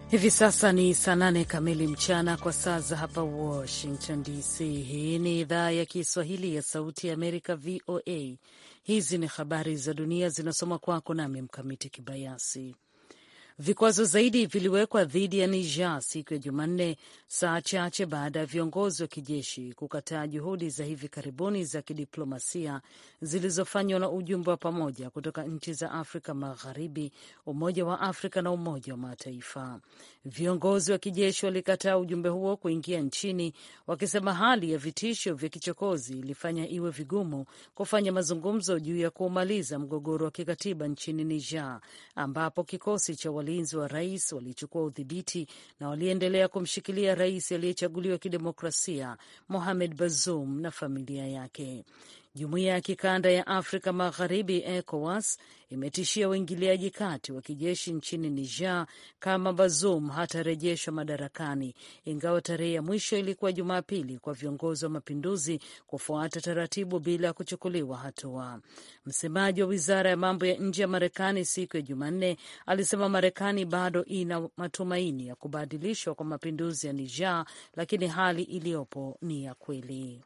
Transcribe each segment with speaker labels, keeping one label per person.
Speaker 1: Hivi sasa ni saa 8 kamili mchana kwa saa za hapa Washington DC. Hii ni idhaa ya Kiswahili ya Sauti ya Amerika, VOA. Hizi ni habari za dunia zinasoma kwako nami Mkamiti Kibayasi. Vikwazo zaidi viliwekwa dhidi ya Niger siku ya Jumanne, saa chache baada ya viongozi wa kijeshi kukataa juhudi za hivi karibuni za kidiplomasia zilizofanywa na ujumbe wa pamoja kutoka nchi za Afrika Magharibi, Umoja wa Afrika na Umoja wa Mataifa. Viongozi wa kijeshi walikataa ujumbe huo kuingia nchini, wakisema hali ya vitisho vya kichokozi ilifanya iwe vigumu kufanya mazungumzo juu ya kuumaliza mgogoro wa kikatiba nchini Niger, ambapo kikosi cha walinzi wa rais walichukua udhibiti na waliendelea kumshikilia rais aliyechaguliwa kidemokrasia Mohamed Bazoum na familia yake. Jumuiya ya kikanda ya Afrika Magharibi, ECOWAS, imetishia uingiliaji kati wa kijeshi nchini Niger kama Bazoum hatarejeshwa madarakani, ingawa tarehe ya mwisho ilikuwa Jumapili kwa viongozi wa mapinduzi kufuata taratibu bila kuchukuliwa hatua. Msemaji wa wizara ya mambo ya nje ya Marekani siku ya Jumanne alisema Marekani bado ina matumaini ya kubadilishwa kwa mapinduzi ya Niger, lakini hali iliyopo ni ya kweli.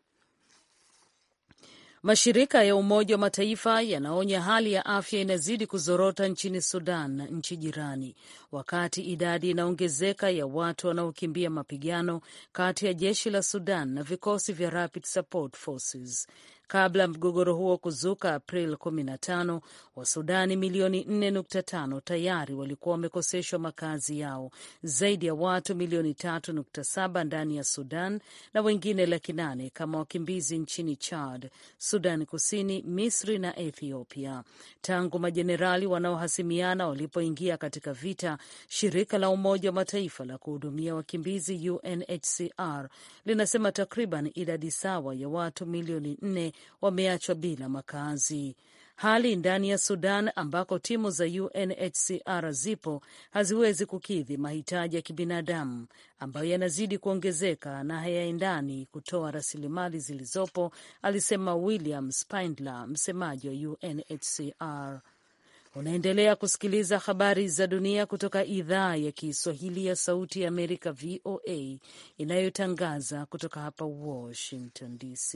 Speaker 1: Mashirika ya Umoja wa Mataifa yanaonya hali ya afya inazidi kuzorota nchini Sudan na nchi jirani, wakati idadi inaongezeka ya watu wanaokimbia mapigano kati ya jeshi la Sudan na vikosi vya Rapid Support Forces. Kabla mgogoro huo kuzuka April 15, Wasudani milioni 4.5 tayari walikuwa wamekoseshwa makazi yao, zaidi ya watu milioni 3.7 ndani ya Sudan na wengine 800,000 kama wakimbizi nchini Chad, Sudan Kusini, Misri na Ethiopia. Tangu majenerali wanaohasimiana walipoingia katika vita, shirika la Umoja wa Mataifa la kuhudumia wakimbizi UNHCR linasema takriban idadi sawa ya watu milioni 4 wameachwa bila makazi. Hali ndani ya Sudan ambako timu za UNHCR zipo haziwezi kukidhi mahitaji ya kibinadamu ambayo yanazidi kuongezeka na hayaendani kutoa rasilimali zilizopo, alisema William Spindler, msemaji wa UNHCR. Unaendelea kusikiliza habari za dunia kutoka idhaa ya Kiswahili ya Sauti ya Amerika, VOA, inayotangaza kutoka hapa Washington DC.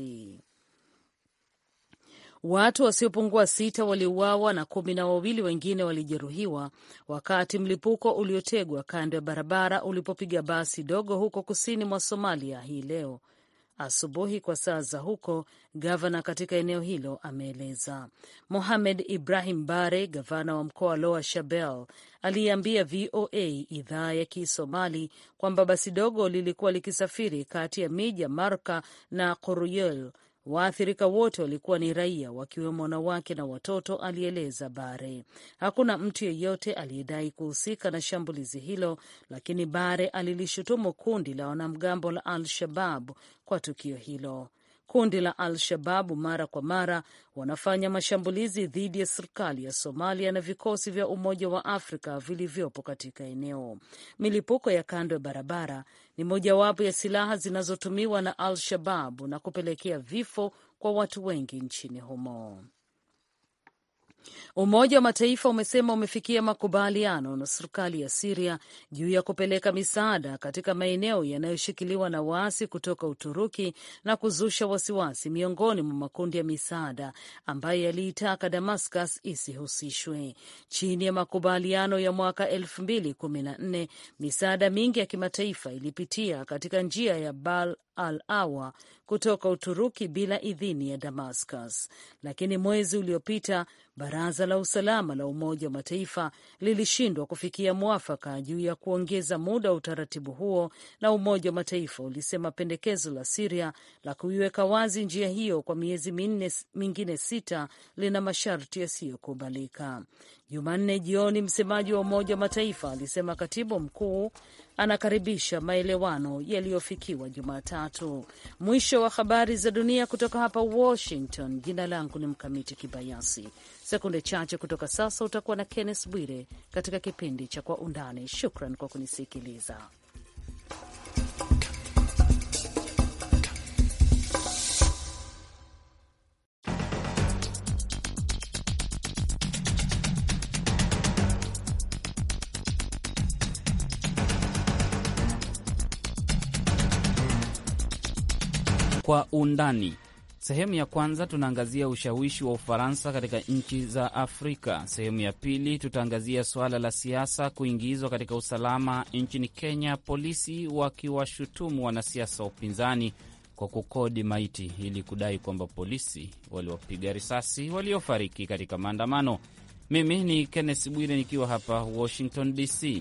Speaker 1: Watu wasiopungua 6 waliuawa na 12 wengine walijeruhiwa wakati mlipuko uliotegwa kando ya barabara ulipopiga basi dogo huko kusini mwa Somalia hii leo asubuhi kwa saa za huko, gavana katika eneo hilo ameeleza. Mohamed Ibrahim Bare, gavana wa mkoa wa Lower Shabelle, aliambia VOA idhaa ya Kisomali kwamba basi dogo lilikuwa likisafiri kati ya miji ya Marka na Qoryoel. Waathirika wote walikuwa ni raia, wakiwemo wanawake na watoto, alieleza Bare. Hakuna mtu yeyote aliyedai kuhusika na shambulizi hilo, lakini Bare alilishutumu kundi la wanamgambo la Al-Shabab kwa tukio hilo. Kundi la Al-Shababu mara kwa mara wanafanya mashambulizi dhidi ya serikali ya Somalia na vikosi vya Umoja wa Afrika vilivyopo katika eneo. Milipuko ya kando ya barabara ni mojawapo ya silaha zinazotumiwa na Al-Shababu na kupelekea vifo kwa watu wengi nchini humo. Umoja wa Mataifa umesema umefikia makubaliano na serikali ya Syria juu ya kupeleka misaada katika maeneo yanayoshikiliwa na waasi kutoka Uturuki na kuzusha wasiwasi miongoni mwa makundi ya misaada ambayo yaliitaka Damascus isihusishwe. Chini ya makubaliano ya mwaka 2014, misaada mingi ya kimataifa ilipitia katika njia ya Bab al-Awa kutoka Uturuki bila idhini ya Damascus. Lakini mwezi uliopita Baraza la Usalama la Umoja wa Mataifa lilishindwa kufikia mwafaka juu ya kuongeza muda wa utaratibu huo, na Umoja wa Mataifa ulisema pendekezo la Syria la kuiweka wazi njia hiyo kwa miezi mingine 6 lina masharti yasiyokubalika. Jumanne jioni, msemaji wa Umoja wa Mataifa alisema katibu mkuu anakaribisha maelewano yaliyofikiwa Jumatatu. Mwisho wa habari za dunia kutoka hapa Washington. Jina langu ni Mkamiti Kibayasi. Sekunde chache kutoka sasa utakuwa na Kenneth Bwire katika kipindi cha Kwa Undani. Shukran kwa kunisikiliza.
Speaker 2: Kwa undani. Sehemu ya kwanza tunaangazia ushawishi wa Ufaransa katika nchi za Afrika. Sehemu ya pili tutaangazia suala la siasa kuingizwa katika usalama nchini Kenya, polisi wakiwashutumu wanasiasa wa upinzani kwa kukodi maiti ili kudai kwamba polisi waliwapiga risasi waliofariki katika maandamano. Mimi ni Kenneth Bwire nikiwa hapa Washington DC.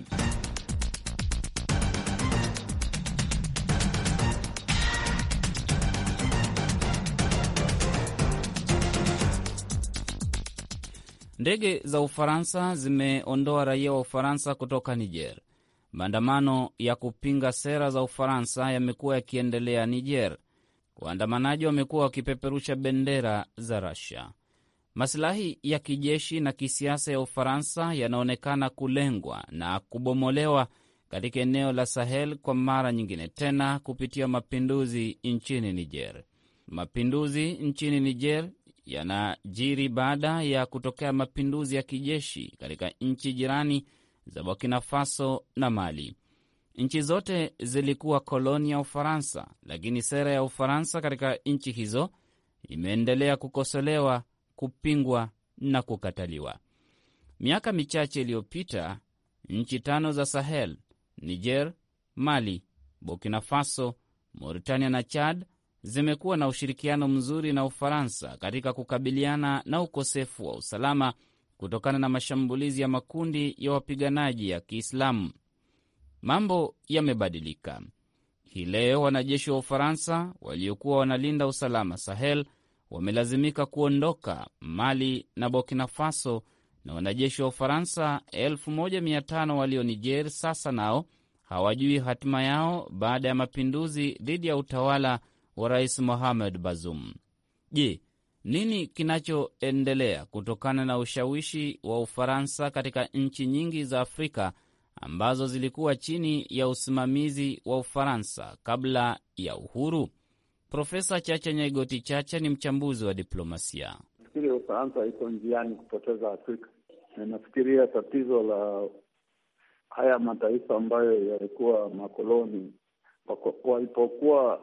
Speaker 2: Ndege za Ufaransa zimeondoa raia wa Ufaransa kutoka Niger. Maandamano ya kupinga sera za Ufaransa yamekuwa yakiendelea Niger. Waandamanaji wamekuwa wakipeperusha bendera za Russia. Maslahi ya kijeshi na kisiasa ya Ufaransa yanaonekana kulengwa na kubomolewa katika eneo la Sahel kwa mara nyingine tena kupitia mapinduzi nchini Niger. Mapinduzi nchini Niger yanajiri baada ya kutokea mapinduzi ya kijeshi katika nchi jirani za Burkina Faso na Mali. Nchi zote zilikuwa koloni ya Ufaransa, lakini sera ya Ufaransa katika nchi hizo imeendelea kukosolewa, kupingwa na kukataliwa. Miaka michache iliyopita, nchi 5 za Sahel, Niger, Mali, Burkina Faso, Mauritania na Chad zimekuwa na ushirikiano mzuri na Ufaransa katika kukabiliana na ukosefu wa usalama kutokana na mashambulizi ya makundi ya wapiganaji ya Kiislamu. Mambo yamebadilika. Hii leo wanajeshi wa Ufaransa waliokuwa wanalinda usalama Sahel wamelazimika kuondoka Mali na Burkina Faso, na wanajeshi wa Ufaransa 1500 walio Niger sasa nao hawajui hatima yao baada ya mapinduzi dhidi ya utawala wa Rais Mohamed Bazoum. Je, nini kinachoendelea kutokana na ushawishi wa Ufaransa katika nchi nyingi za Afrika ambazo zilikuwa chini ya usimamizi wa Ufaransa kabla ya uhuru? Profesa Chacha Nyaigoti Chacha ni mchambuzi wa diplomasia.
Speaker 3: Nafikiri Ufaransa iko njiani kupoteza Afrika. Nafikiria tatizo la haya mataifa ambayo yalikuwa makoloni, walipokuwa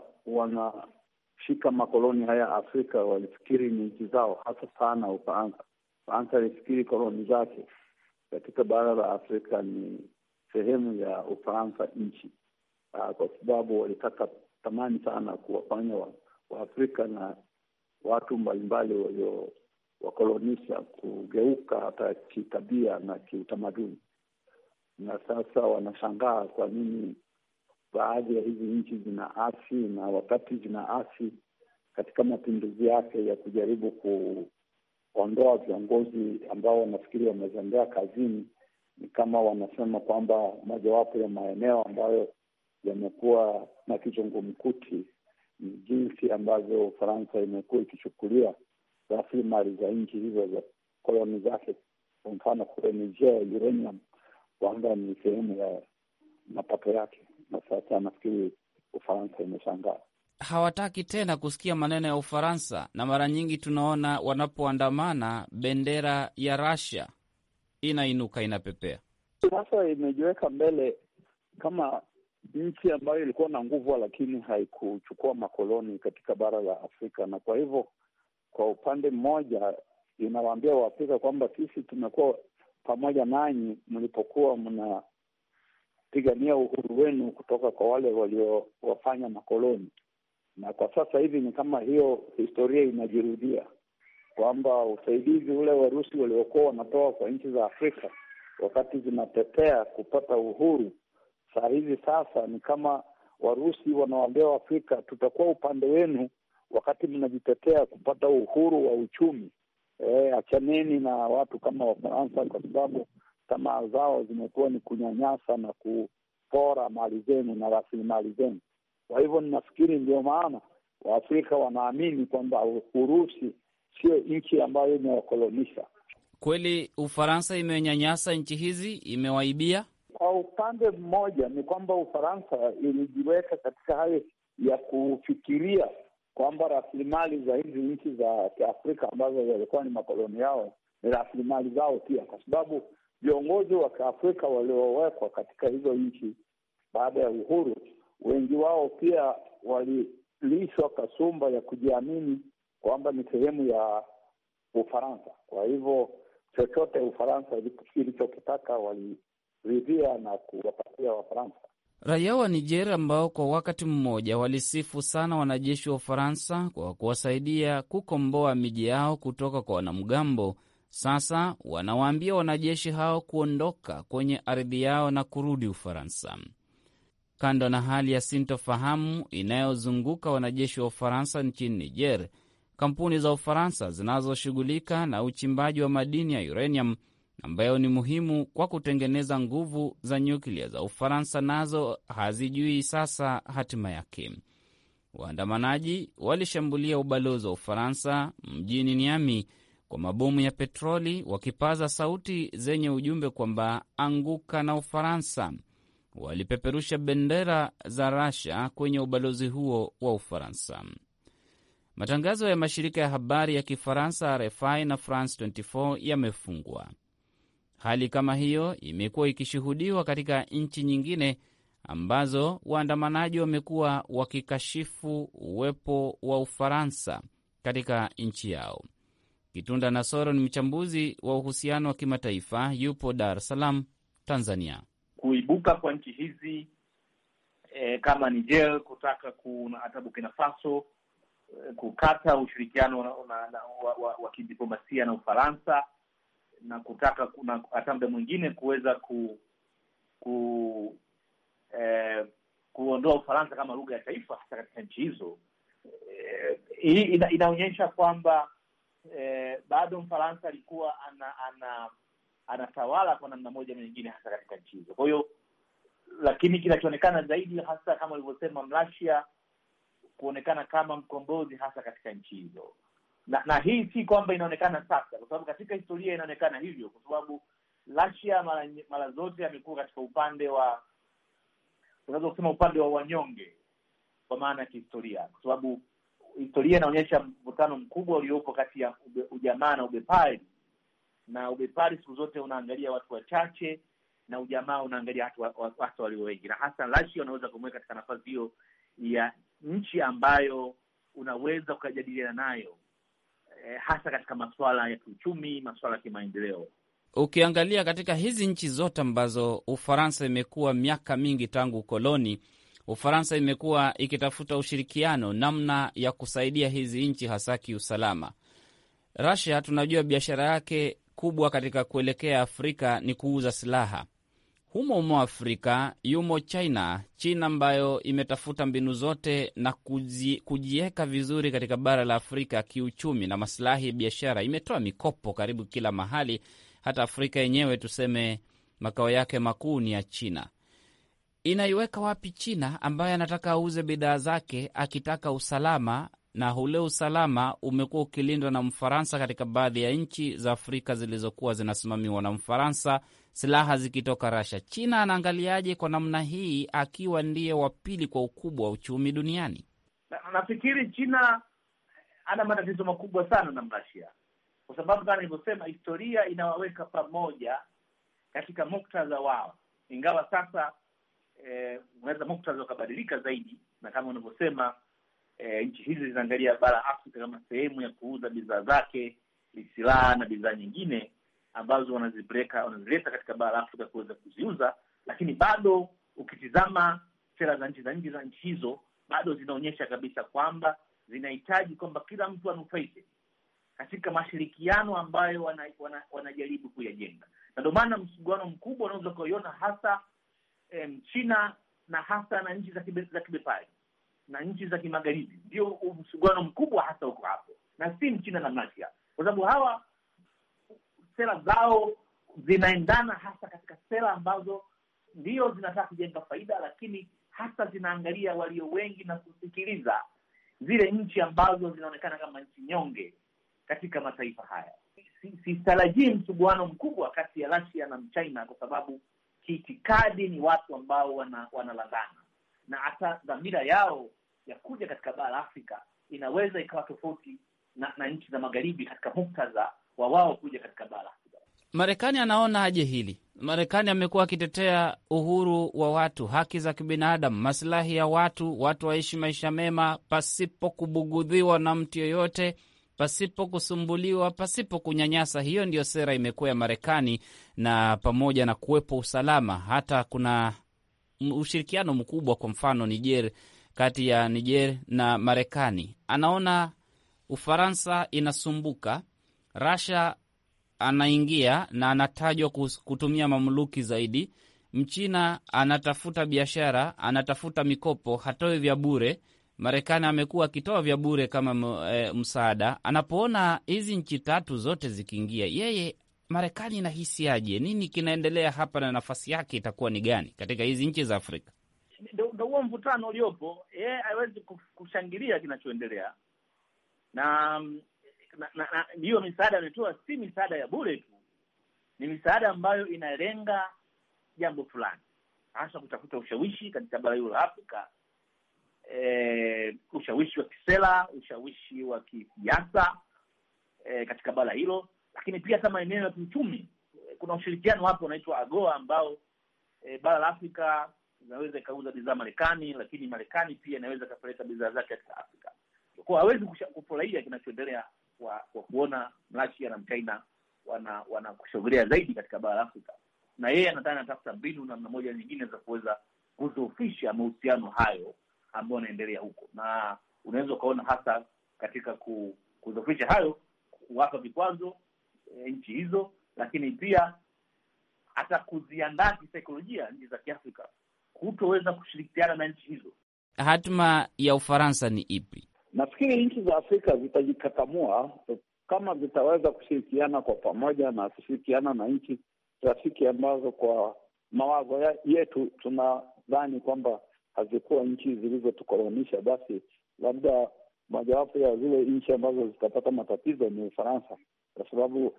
Speaker 3: wanashika makoloni haya Afrika, walifikiri ni nchi zao, hasa sana Ufaransa. Ufaransa ilifikiri koloni zake katika bara la Afrika ni sehemu ya Ufaransa nchi, kwa sababu walitaka tamani sana kuwafanya Waafrika na watu mbalimbali waliowakolonisha kugeuka hata kitabia na kiutamaduni. Na sasa wanashangaa kwa nini baadhi ya hizi nchi zinaasi, na wakati zinaasi katika mapinduzi yake ya kujaribu kuondoa viongozi ambao wanafikiri wamezembea kazini, ni kama wanasema kwamba mojawapo ya maeneo ambayo yamekuwa na kizungumkuti ni jinsi ambavyo Ufaransa imekuwa ikichukulia rasilimali za nchi hizo za koloni zake. Kwa mfano kule Niger, uranium kwamba ni sehemu ya mapato yake, na sasa nafikiri Ufaransa imeshangaa.
Speaker 2: Hawataki tena kusikia maneno ya Ufaransa, na mara nyingi tunaona wanapoandamana bendera ya Russia inainuka, inapepea.
Speaker 3: Sasa imejiweka mbele kama nchi ambayo ilikuwa na nguvu lakini haikuchukua makoloni katika bara la Afrika, na kwa hivyo kwa upande mmoja inawaambia Waafrika kwamba sisi tumekuwa pamoja nanyi mlipokuwa mnapigania uhuru wenu kutoka kwa wale waliowafanya makoloni, na kwa sasa hivi ni kama hiyo historia inajirudia, kwamba usaidizi ule Warusi waliokuwa wanatoa kwa nchi za Afrika wakati zinatetea kupata uhuru, saa hizi sasa ni kama Warusi wanawaambia Waafrika, tutakuwa upande wenu wakati mnajitetea kupata uhuru wa uchumi. Achaneni na watu kama Wafaransa, kwa sababu tamaa zao zimekuwa ni kunyanyasa na kupora mali zenu na rasilimali zenu. Kwa hivyo ninafikiri ndio maana Waafrika wanaamini kwamba Urusi sio nchi ambayo imewakolonisha.
Speaker 2: Kweli Ufaransa imenyanyasa nchi hizi, imewaibia?
Speaker 3: Kwa upande mmoja ni kwamba Ufaransa ilijiweka katika hali ya kufikiria kwamba rasilimali za hizi nchi za Kiafrika ambazo zilikuwa ni makoloni yao ni rasilimali zao pia, kwa sababu viongozi wa Kiafrika waliowekwa katika hizo nchi baada ya uhuru, wengi wao pia lishwa kasumba ya kujiamini kwamba ni sehemu ya Ufaransa. Kwa hivyo chochote Ufaransa ilichokitaka waliridhia na kuwapatia Wafaransa.
Speaker 2: Raia wa Niger ambao kwa wakati mmoja walisifu sana wanajeshi wa Ufaransa kwa kuwasaidia kukomboa miji yao kutoka kwa wanamgambo, sasa wanawaambia wanajeshi hao kuondoka kwenye ardhi yao na kurudi Ufaransa. Kando na hali ya sintofahamu inayozunguka wanajeshi wa Ufaransa nchini Niger, kampuni za Ufaransa zinazoshughulika na uchimbaji wa madini ya uranium ambayo ni muhimu kwa kutengeneza nguvu za nyuklia za Ufaransa nazo hazijui sasa hatima yake. Waandamanaji walishambulia ubalozi wa Ufaransa mjini Niamey kwa mabomu ya petroli, wakipaza sauti zenye ujumbe kwamba anguka na Ufaransa. Walipeperusha bendera za Russia kwenye ubalozi huo wa Ufaransa. Matangazo ya mashirika ya habari ya Kifaransa RFI na France 24 yamefungwa. Hali kama hiyo imekuwa ikishuhudiwa katika nchi nyingine ambazo waandamanaji wamekuwa wakikashifu uwepo wa Ufaransa katika nchi yao. Kitunda Nasoro ni mchambuzi wa uhusiano wa kimataifa, yupo Dar es Salaam, Tanzania.
Speaker 4: Kuibuka kwa nchi hizi kama Niger kutaka hata Burkina Faso kukata ushirikiano wa kidiplomasia na Ufaransa na kutaka hata muda mwingine kuweza kuondoa Ufaransa kama lugha ya taifa hasa katika nchi hizo. Hii inaonyesha kwamba bado Mfaransa alikuwa anatawala kwa namna moja na nyingine hasa katika nchi hizo. Kwa hiyo, lakini kinachoonekana zaidi hasa kama ulivyosema Russia kuonekana kama mkombozi hasa katika nchi hizo. Na hii si kwamba inaonekana sasa, kwa sababu katika historia inaonekana hivyo, kwa sababu Russia mara zote amekuwa katika upande wa, tunaweza kusema upande wa wanyonge kwa maana ya kihistoria, kwa sababu historia inaonyesha mvutano mkubwa uliopo kati ya ujamaa na ubepari, na ubepari siku zote unaangalia watu wachache na ujamaa unaangalia watu walio wengi, na hasa Russia unaweza kumweka katika nafasi hiyo ya nchi ambayo unaweza ukajadiliana nayo hasa katika masuala ya kiuchumi, masuala ya kimaendeleo.
Speaker 2: Ukiangalia katika hizi nchi zote ambazo Ufaransa imekuwa miaka mingi tangu ukoloni, Ufaransa imekuwa ikitafuta ushirikiano namna ya kusaidia hizi nchi hasa kiusalama. Russia tunajua biashara yake kubwa katika kuelekea Afrika ni kuuza silaha. Humo Afrika yumo China ambayo imetafuta mbinu zote na kujiweka vizuri katika bara la Afrika kiuchumi na maslahi ya biashara. Imetoa mikopo karibu kila mahali, hata Afrika yenyewe tuseme makao yake makuu ni ya China. Inaiweka wapi China ambaye anataka auze bidhaa zake akitaka usalama, na ule usalama umekuwa ukilindwa na Mfaransa katika baadhi ya nchi za Afrika zilizokuwa zinasimamiwa na Mfaransa, silaha zikitoka Russia. China anaangaliaje kwa namna hii akiwa ndiye wa pili kwa ukubwa wa uchumi duniani?
Speaker 4: Nafikiri China ana matatizo makubwa sana na Russia, kwa sababu kama nilivyosema, historia inawaweka pamoja katika muktadha wao, ingawa sasa unaweza muktadha ukabadilika zaidi, na kama unavyosema nchi hizi zinaangalia bara Afrika kama sehemu ya kuuza bidhaa zake, silaha na bidhaa nyingine ambazo wanazileta katika bara Afrika kuweza kuziuza. Lakini bado ukitizama sera za nchi hizo bado zinaonyesha kabisa kwamba zinahitaji kwamba kila mtu anufaike katika mashirikiano ambayo wanajaribu kuyajenga. Na ndio maana msuguano mkubwa unaweza kuiona hasa China na hasa na nchi za kibepari na nchi za kimagharibi, ndio msuguano mkubwa hasa uko hapo, na si China na Russia, kwa sababu hawa sera zao zinaendana hasa katika sera ambazo ndio zinataka kujenga faida, lakini hasa zinaangalia walio wengi na kusikiliza zile nchi ambazo zinaonekana kama nchi nyonge katika mataifa haya. Sitarajii msuguano mkubwa kati ya Russia na China, kwa sababu kiitikadi ni watu ambao wanalandana, na hata dhamira yao ya kuja katika bara Afrika inaweza ikawa tofauti na nchi za magharibi katika muktadha wa wao kuja katika bara Afrika.
Speaker 2: Marekani anaona aje hili? Marekani amekuwa akitetea uhuru wa watu, haki za kibinadamu, masilahi ya watu waishi maisha mema pasipo kubugudhiwa na mtu yoyote, pasipo kusumbuliwa, pasipo kunyanyasa. Hiyo ndio sera imekuwa ya Marekani, na pamoja na kuwepo usalama, hata kuna ushirikiano mkubwa, kwa mfano Niger, kati ya Niger na Marekani. Anaona Ufaransa inasumbuka, Russia anaingia na anatajwa kutumia mamluki zaidi, Mchina anatafuta biashara, anatafuta mikopo, hatoi vya bure. Marekani amekuwa akitoa vya bure kama msaada. Anapoona hizi nchi tatu zote zikiingia, yeye Marekani inahisiaje? Nini kinaendelea hapa na nafasi yake itakuwa ni gani katika hizi nchi za Afrika?
Speaker 4: Ndio huo mvutano uliopo. Yeye hawezi kushangilia kinachoendelea, na hiyo misaada ametoa si misaada ya bure tu, ni misaada ambayo inalenga jambo fulani, hasa kutafuta ushawishi katika bara hilo la Afrika, ushawishi wa kisera, ushawishi wa kisiasa katika bara hilo, lakini pia kama eneo la kiuchumi. Kuna ushirikiano hapo unaitwa AGOA ambao bara la Afrika inaweza ikauza bidhaa Marekani, lakini Marekani pia inaweza kupeleka bidhaa zake katika Afrika. Kwa hawezi kufurahia kinachoendelea kwa kuona Russia na China wanakushauriana zaidi katika bara la Afrika, na yeye anatafuta mbinu na moja nyingine za kuweza kudhoofisha mahusiano hayo ambayo yanaendelea huko, na unaweza ukaona hasa katika kudhoofisha hayo, kuwapa vikwazo nchi hizo, lakini pia hata kuziandaa kisaikolojia nchi za Kiafrika kutoweza kushirikiana na nchi hizo.
Speaker 2: Hatma ya Ufaransa ni ipi?
Speaker 3: Nafikiri nchi za Afrika zitajikakamua kama zitaweza kushirikiana kwa pamoja na kushirikiana na nchi rafiki ambazo kwa mawazo yetu tunadhani kwamba hazikuwa nchi zilizotukolonisha. Basi labda mojawapo ya zile nchi ambazo zitapata matatizo ni Ufaransa, kwa sababu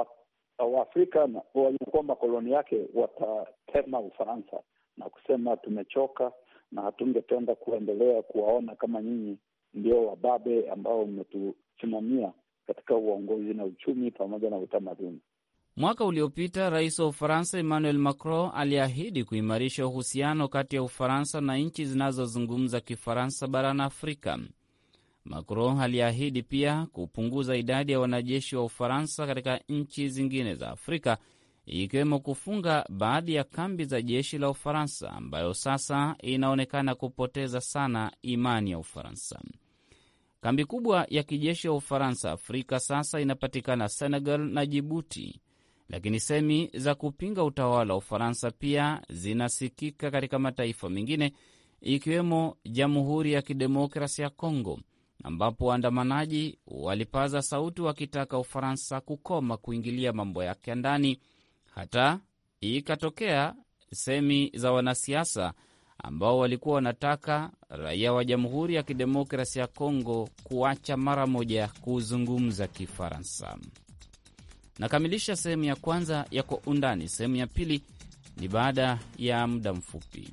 Speaker 3: Waafrika waliokuwa makoloni yake watatema Ufaransa na kusema tumechoka na hatungependa kuendelea kuwaona kama nyinyi ndio wababe ambao mmetusimamia katika uongozi na uchumi pamoja na utamaduni.
Speaker 2: Mwaka uliopita rais wa Ufaransa Emmanuel Macron aliahidi kuimarisha uhusiano kati ya Ufaransa na nchi zinazozungumza Kifaransa barani Afrika. Macron aliahidi pia kupunguza idadi ya wanajeshi wa Ufaransa katika nchi zingine za Afrika, ikiwemo kufunga baadhi ya kambi za jeshi la Ufaransa ambayo sasa inaonekana kupoteza sana imani ya Ufaransa. Kambi kubwa ya kijeshi ya Ufaransa Afrika sasa inapatikana Senegal na Djibouti, lakini semi za kupinga utawala wa Ufaransa pia zinasikika katika mataifa mengine ikiwemo Jamhuri ya Kidemokrasia ya Kongo, ambapo waandamanaji walipaza sauti wakitaka Ufaransa kukoma kuingilia mambo yake ya ndani. Hata ikatokea semi za wanasiasa ambao walikuwa wanataka raia wa Jamhuri ya Kidemokrasia ya Kongo kuacha mara moja kuzungumza Kifaransa. Nakamilisha sehemu ya kwanza ya Kwa Undani. Sehemu ya pili ni baada ya muda mfupi.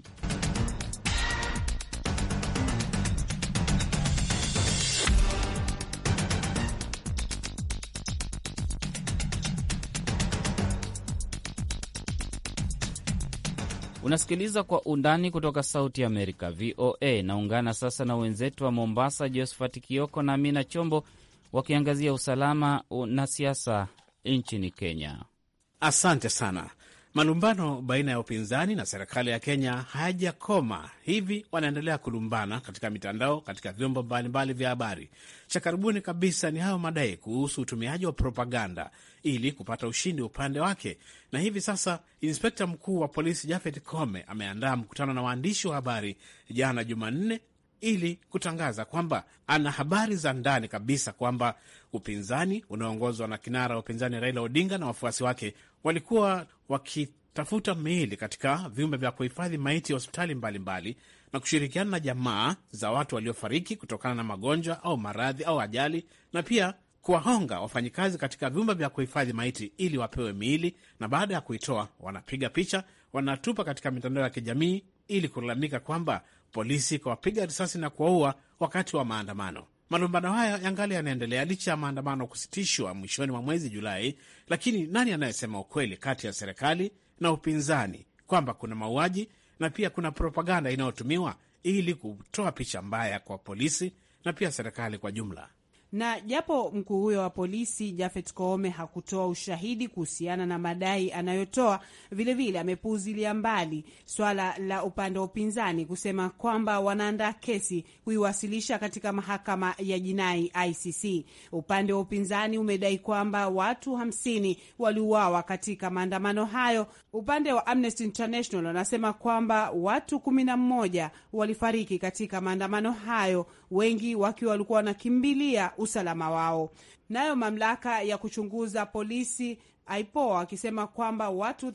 Speaker 2: Unasikiliza Kwa Undani kutoka Sauti Amerika, VOA. Naungana sasa na wenzetu wa Mombasa, Josephat Kioko na Amina Chombo, wakiangazia usalama na siasa nchini Kenya.
Speaker 5: Asante sana. Malumbano baina ya upinzani na serikali ya Kenya hayajakoma. Hivi wanaendelea kulumbana katika mitandao, katika vyombo mbalimbali vya habari. Cha karibuni kabisa ni hayo madai kuhusu utumiaji wa propaganda ili kupata ushindi upande wake. Na hivi sasa inspekta mkuu wa polisi Japhet Koome ameandaa mkutano na waandishi wa habari jana Jumanne ili kutangaza kwamba ana habari za ndani kabisa kwamba upinzani unaoongozwa na kinara wa upinzani Raila Odinga na wafuasi wake walikuwa wakitafuta miili katika vyumba vya kuhifadhi maiti ya hospitali mbalimbali na kushirikiana na jamaa za watu waliofariki kutokana na magonjwa au maradhi au ajali, na pia kuwahonga wafanyikazi katika vyumba vya kuhifadhi maiti ili wapewe miili, na baada ya kuitoa wanapiga picha, wanatupa katika mitandao ya kijamii ili kulalamika kwamba polisi kawapiga risasi na kuwaua wakati wa maandamano. Malumbano haya yangali yanaendelea licha ya maandamano kusitishwa mwishoni mwa mwezi Julai. Lakini nani anayesema ukweli kati ya serikali na upinzani kwamba kuna mauaji na pia kuna propaganda inayotumiwa ili kutoa picha mbaya kwa polisi na pia serikali kwa jumla.
Speaker 6: Na japo mkuu huyo wa polisi Japhet Koome hakutoa ushahidi kuhusiana na madai anayotoa, vilevile amepuuzilia mbali swala la upande wa upinzani kusema kwamba wanaandaa kesi kuiwasilisha katika mahakama ya jinai ICC. Upande wa upinzani umedai kwamba watu 50 waliuawa katika maandamano hayo. Upande wa Amnesty International wanasema kwamba watu 11 walifariki katika maandamano hayo, wengi wakiwa walikuwa wanakimbilia usalama wao. Nayo mamlaka ya kuchunguza polisi IPOA akisema kwamba watu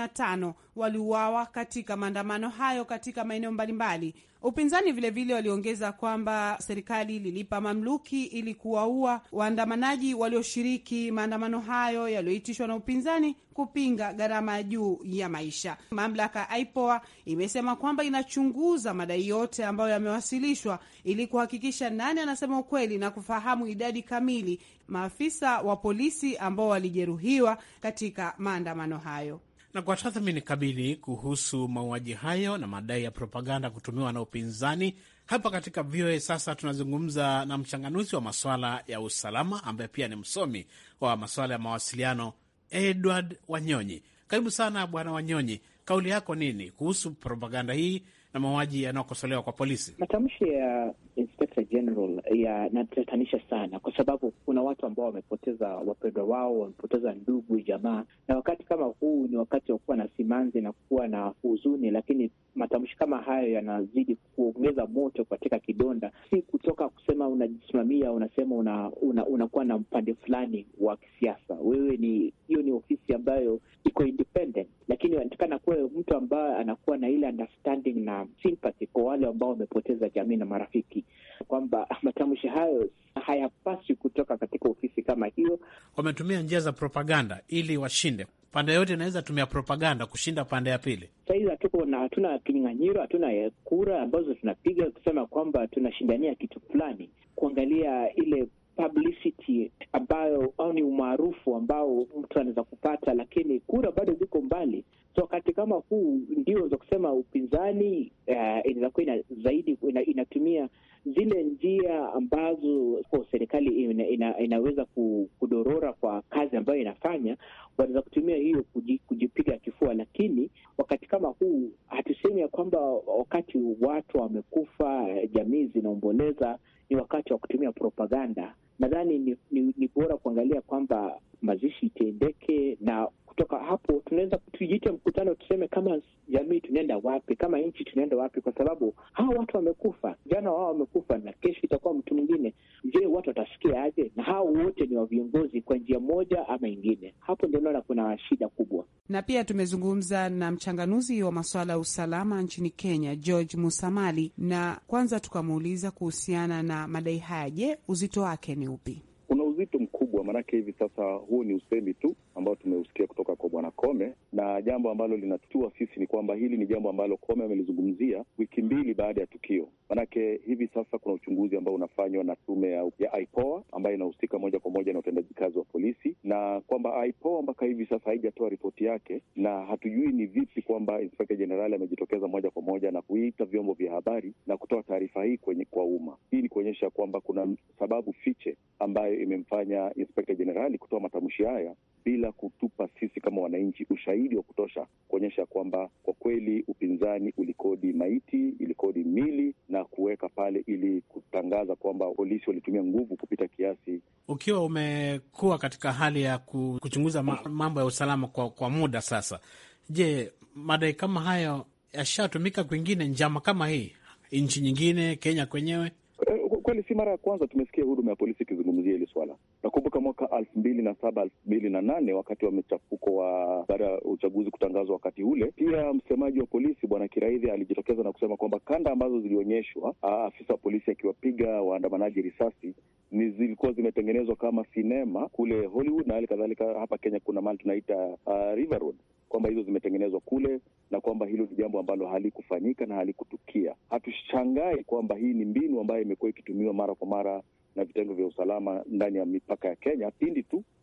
Speaker 6: 35 waliuawa katika maandamano hayo katika maeneo mbalimbali. Upinzani vilevile waliongeza kwamba serikali lilipa mamluki ili kuwaua waandamanaji walioshiriki maandamano hayo yaliyoitishwa na upinzani kupinga gharama ya juu ya maisha. Mamlaka IPOA imesema kwamba inachunguza madai yote ambayo yamewasilishwa ili kuhakikisha nani anasema ukweli na kufahamu idadi kamili maafisa wa polisi ambao walijeruhiwa katika maandamano hayo.
Speaker 5: Na kwa tathmini kamili kuhusu mauaji hayo na madai ya propaganda kutumiwa na upinzani, hapa katika VOA sasa tunazungumza na mchanganuzi wa masuala ya usalama ambaye pia ni msomi wa masuala ya mawasiliano, Edward Wanyonyi. Karibu sana Bwana Wanyonyi, kauli yako nini kuhusu propaganda hii na mauaji yanayokosolewa kwa polisi?
Speaker 7: Matamshi ya Inspector General yanatatanisha sana, kwa sababu kuna watu ambao wamepoteza wapendwa wao, wamepoteza ndugu, jamaa, na wakati kama huu ni wakati wa kuwa na simanzi na kuwa na huzuni, lakini matamshi kama hayo yanazidi kuongeza moto katika kidonda. Si kutoka kusema unajisimamia, unasema unakuwa na mpande fulani wa kisiasa. Wewe hiyo ni ofisi ambayo iko independent, lakini inatakana kuwa mtu ambaye anakuwa na ile understanding na sympathy kwa wale ambao wamepoteza jamii na marafiki, kwamba matamshi hayo hayapaswi kutoka katika ofisi kama hiyo.
Speaker 5: Wametumia njia za propaganda ili washinde. Pande yote inaweza tumia propaganda kushinda pande ya pili.
Speaker 7: Sasa hatuna kinyang'anyiro, hatuna kura ambazo tunapiga kusema kwamba tunashindania kitu fulani, kuangalia ile publicity ambayo au ni umaarufu ambao mtu anaweza kupata, lakini kura bado ziko mbali. So wakati kama huu ndio za kusema upinzani inaweza kuwa zaidi inatumia zile njia ambazo serikali inaweza kudorora kwa kazi ambayo inafanya, wanaweza kutumia hiyo kujipiga kifua. Lakini wakati kama huu hatusemi ya kwamba wakati watu wamekufa, jamii zinaomboleza, ni wakati wa kutumia propaganda. Nadhani ni bora kuangalia kwamba mazishi itendeke, na kutoka hapo tunaweza tujiite mkutano, tuseme kama jamii tunaenda wapi, kama nchi tunaenda wapi, kwa sababu hao watu wamekufa, jana wao wamekufa na kesho itakuwa mtu mwingine. Je, watu watasikia aje? Na hao wote ni wa viongozi kwa njia moja ama ingine. Hapo ndio naona kuna shida kubwa.
Speaker 6: Na pia tumezungumza na mchanganuzi wa masuala ya usalama nchini Kenya, George Musamali, na kwanza tukamuuliza kuhusiana na madai haya. Je, uzito wake ni upi?
Speaker 8: Kuna uzito mkubwa, maanake hivi sasa huu ni usemi tu ambao tumeusikia kutoka kwa Bwana Koome, na jambo ambalo linatutua sisi ni kwamba hili ni jambo ambalo Koome amelizungumzia wiki mbili baada ya tukio. Maanake hivi sasa kuna uchunguzi ambao unafanywa na tume ya IPOA ambayo inahusika moja kwa moja na utendaji kazi wa polisi, na kwamba IPOA mpaka hivi sasa haijatoa ripoti yake, na hatujui ni vipi kwamba Inspector General amejitokeza moja kwa moja na kuita vyombo vya habari na kutoa taarifa hii kwa umma. Hii ni kuonyesha kwamba kuna sababu fiche ambayo imemfanya Inspector General kutoa matamshi haya bila kutupa sisi kama wananchi ushahidi wa kutosha kuonyesha kwamba kwa kweli upinzani ulikodi maiti, ilikodi mili na kuweka pale ili kutangaza kwamba polisi walitumia nguvu kupita kiasi.
Speaker 5: Ukiwa umekuwa katika hali ya kuchunguza mambo ya usalama kwa muda sasa, je, madai kama hayo yashatumika kwingine, njama kama hii nchi nyingine, Kenya kwenyewe?
Speaker 8: Kweli si mara ya kwanza tumesikia huduma ya polisi ikizungumzia hili swala. Nakumbuka mwaka 2007, 2008 wakati wa mchafuko wa baada ya uchaguzi kutangazwa wakati ule, pia msemaji wa polisi Bwana Kiraithe alijitokeza na kusema kwamba kanda ambazo zilionyeshwa afisa wa polisi akiwapiga waandamanaji risasi zilikuwa zimetengenezwa kama sinema kule Hollywood, na hali kadhalika hapa Kenya kuna mahali tunaita River Road, kwamba hizo zimetengenezwa kule na kwamba hilo ni jambo ambalo halikufanyika na halikutukia. Hatushangai kwamba hii ni mbinu ambayo imekuwa ikitumiwa mara kwa mara na vitengo vya usalama ndani ya mipaka ya Kenya pindi tu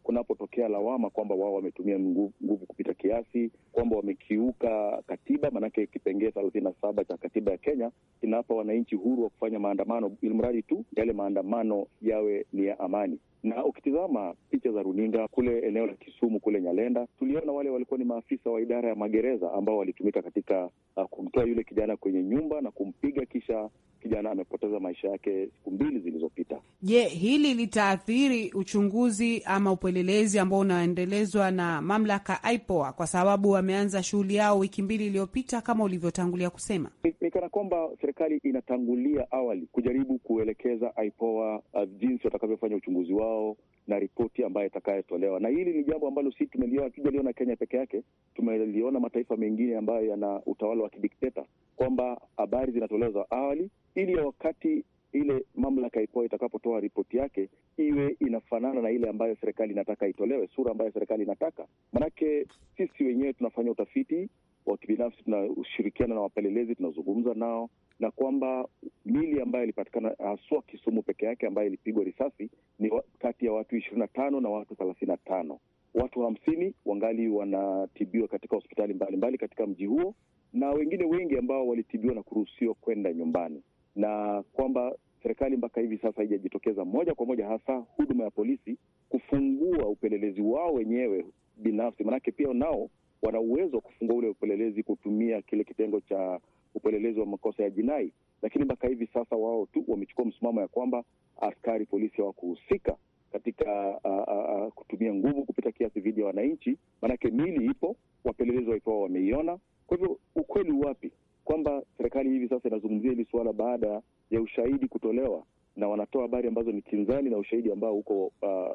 Speaker 8: kunapotokea lawama kwamba wao wametumia nguvu kupita kiasi, kwamba wamekiuka katiba, manake kipengee 37 cha katiba ya Kenya kinapa wananchi huru wa kufanya maandamano, ilmradi tu yale maandamano yawe ni ya amani. Na ukitizama picha za runinga kule eneo la Kisumu kule Nyalenda, tuliona wale walikuwa ni maafisa wa idara ya magereza ambao walitumika katika kumtoa yule kijana kwenye nyumba na kumpiga, kisha kijana amepoteza maisha yake siku 2 zilizopita.
Speaker 6: Je, hili litaathiri uchunguzi ama upelelezi ambao unaendelezwa na mamlaka IPOA, kwa sababu wameanza shughuli yao wiki 2 iliyopita kama ulivyotangulia kusema?
Speaker 8: Ni kana kwamba serikali inatangulia awali kujaribu kuelekeza IPOA jinsi watakavyofanya uchunguzi wao na ripoti ambayo itakayotolewa. Na hili ni jambo ambalo si tujaliona Kenya peke yake, tumeliona mataifa mengine ambayo yana utawala wa kidikteta, kwamba habari zinatolewa awali ili wakati ile mamlaka IPOA itakapotoa ripoti yake iwe inafanana na ile ambayo serikali inataka itolewe, sura ambayo serikali inataka. Manake sisi wenyewe tunafanya utafiti wa kibinafsi, tunashirikiana na wapelelezi, tunazungumza nao, na kwamba mili ambayo ilipatikana haswa Kisumu peke yake ambayo ilipigwa risasi ni kati ya watu 25 na watu 35. Watu 50 wangali wanatibiwa katika hospitali mbalimbali katika mji huo, na wengine wengi ambao walitibiwa na kuruhusiwa kwenda nyumbani, na kwamba serikali mpaka hivi sasa haijajitokeza moja kwa moja, hasa huduma ya polisi, kufungua upelelezi wao wenyewe binafsi. Manake pia nao wana uwezo wa kufungua ule upelelezi kutumia kile kitengo cha upelelezi wa makosa ya jinai, lakini mpaka hivi sasa wao tu wamechukua msimamo ya kwamba askari polisi hawakuhusika katika kutumia nguvu kupita kiasi dhidi ya wananchi. Manake mili ipo, wapelelezi wao wameiona. Kwa hivyo ukweli wapi kwamba serikali hivi sasa inazungumzia hili suala baada ya ushahidi kutolewa, na wanatoa habari ambazo ni kinzani na ushahidi ambao uko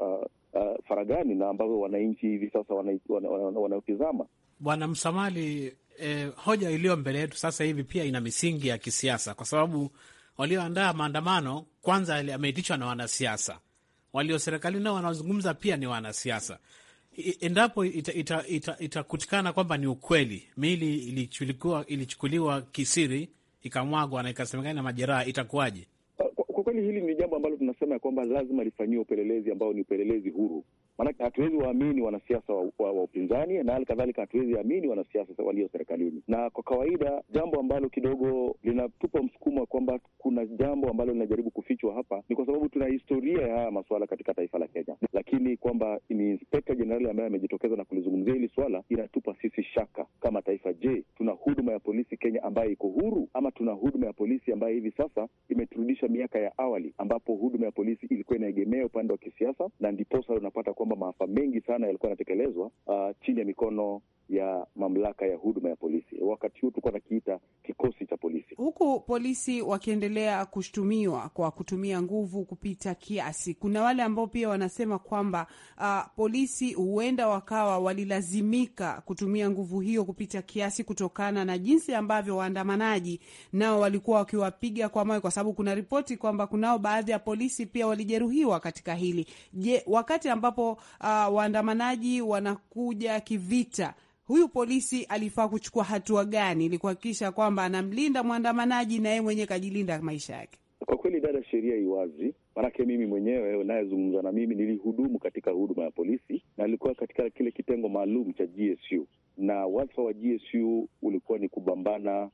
Speaker 8: faragani na ambao wananchi hivi sasa wanaotizama.
Speaker 5: Bwana Msamali, hoja iliyo mbele yetu sasa hivi pia ina misingi ya kisiasa, kwa sababu walioandaa maandamano kwanza ameitishwa na wanasiasa, walio serikalini nao wanaozungumza pia ni wanasiasa. Endapo itakutikana kwamba ni ukweli, miili ilichukuliwa kisiri, ikamwagwa na ikasemekana na majeraha, itakuwaje?
Speaker 8: Kwa kweli hili ni jambo ambalo tunasema ya kwamba lazima lifanyiwe upelelezi ambao ni upelelezi huru. Maanake hatuwezi waamini wanasiasa wa upinzani, na hali kadhalika hatuwezi waamini wanasiasa walio serikalini. Na kwa kawaida jambo ambalo kidogo linatupa msukumo kwamba kuna jambo ambalo linajaribu kufichwa hapa, ni kwa sababu tuna historia ya haya masuala katika taifa la Kenya. Lakini kwamba ni Inspector General ambaye amejitokeza na kulizungumzia hili swala, inatupa sisi shaka kama taifa. Je, tuna huduma ya polisi Kenya ambayo iko huru, ama tuna huduma ya polisi ambayo hivi sasa imeturudisha miaka ya awali ambapo huduma ya polisi ilikuwa inaegemea upande wa kisiasa, na ndiposa unapata kwamba maafa mengi sana yalikuwa yanatekelezwa chini ya mikono ya mamlaka ya huduma ya polisi. Wakati huu tulikuwa nakiita kikosi cha polisi.
Speaker 6: Huku polisi wakiendelea kushtumiwa kwa kutumia nguvu kupita kiasi, kuna wale ambao pia wanasema kwamba polisi huenda wakawa walilazimika kutumia nguvu hiyo kupita kiasi kutokana na jinsi ambavyo waandamanaji nao walikuwa wakiwapiga kwa mawe, kwa sababu kuna ripoti kwamba kunao baadhi ya polisi pia walijeruhiwa katika hili. Je, wakati ambapo waandamanaji wanakuja kivita, huyu polisi alifaa kuchukua hatua gani ili kuhakikisha kwamba anamlinda mwandamanaji na yeye mwenyewe kajilinda maisha yake? Kwa
Speaker 8: kweli dada, sheria iwazi. Manake mimi mwenyewe unayezungumza na mimi nilihudumu katika huduma ya polisi, na nilikuwa katika kile kitengo maalum cha GSU, na wadhifa wa GSU ulikuwa ni kubambana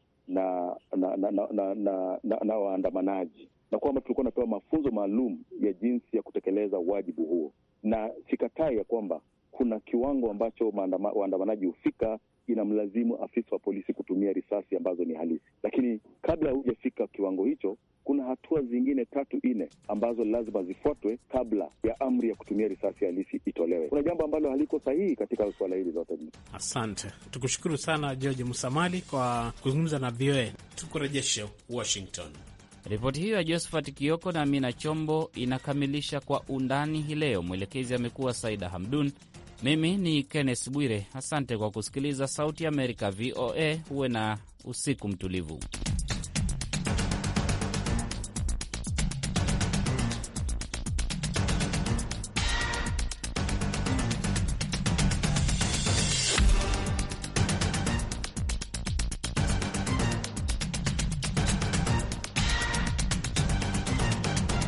Speaker 8: na waandamanaji, na kwamba tulikuwa napewa mafunzo maalum ya jinsi ya kutekeleza wajibu huo. Na sikatai ya kwamba kuna kiwango ambacho waandamanaji hufika inamlazimu afisa wa polisi kutumia risasi ambazo ni halisi, lakini kabla hujafika kiwango hicho, kuna hatua zingine 3-4 ambazo lazima zifuatwe kabla ya amri ya kutumia risasi halisi itolewe. Kuna jambo ambalo haliko sahihi katika swala hili zote.
Speaker 5: Asante, tukushukuru sana George Musamali kwa kuzungumza na VOA. Tukurejeshe Washington.
Speaker 2: Ripoti hiyo ya Josephat Kioko na Amina Chombo inakamilisha Kwa Undani hii leo. Mwelekezi amekuwa Saida Hamdun. Mimi ni Kenneth Bwire. Asante kwa kusikiliza Sauti ya Amerika, VOA. Huwe na usiku mtulivu.